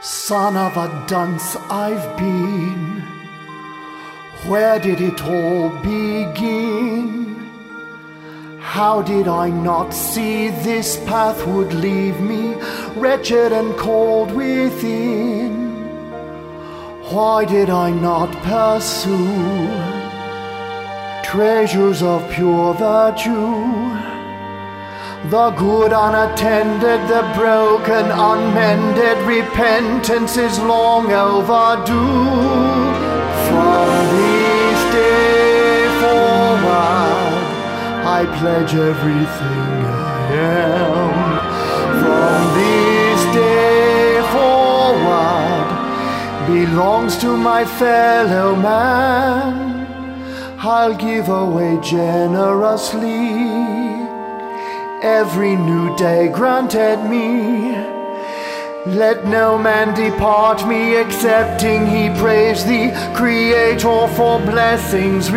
Son of a dunce I've been. Where did it all begin? How did I not see this path would leave me wretched and cold within? Why did I not pursue treasures of pure virtue? The good unattended, the broken unmended, repentance is long overdue. From this day forward, I pledge everything I am. From this day forward, belongs to my fellow man. I'll give away generously every new day granted me. Let no man depart me excepting he praise thee, Creator, for blessings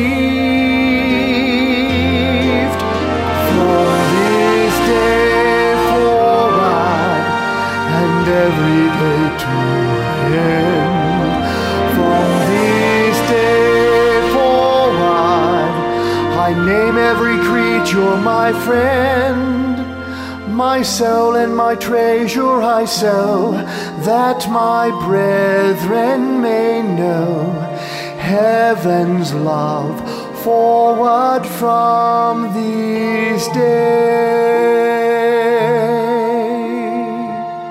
received. From this day forward and every day to end. From this day forward I name every creature my friend. My soul and my treasure I sow, that my brethren may know heaven's love forward from this day.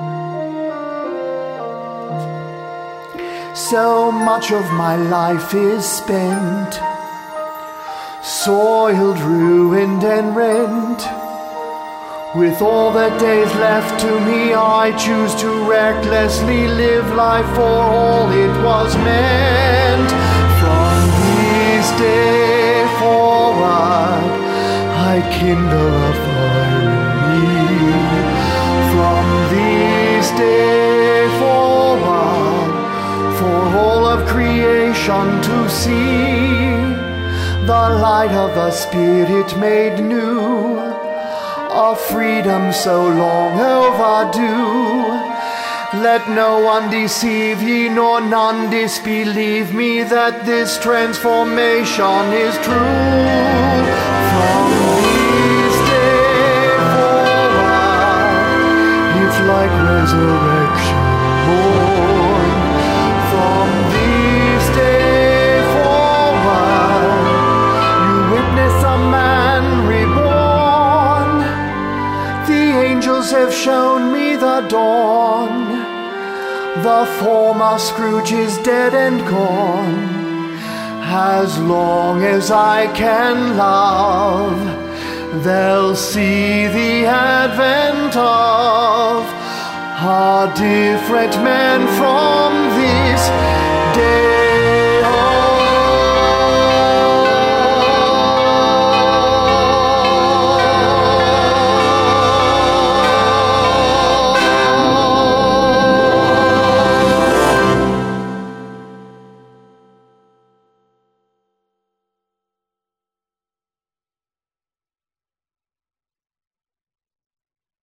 So much of my life is spent, soiled, ruined, and rent. With all the days left to me, I choose to recklessly live life for all it was meant. From this day forward, I kindle a fire in me. From this day forward, for all of creation to see, the light of the Spirit made new, a freedom so long overdue. Let no one deceive ye, nor none disbelieve me, that this transformation is true. From this day forward, it's like resurrection born. From this day forward, you witness a man reborn. The angels have shown me the dawn. The former Scrooge is dead and gone. As long as I can love, they'll see the advent of a different man from this day.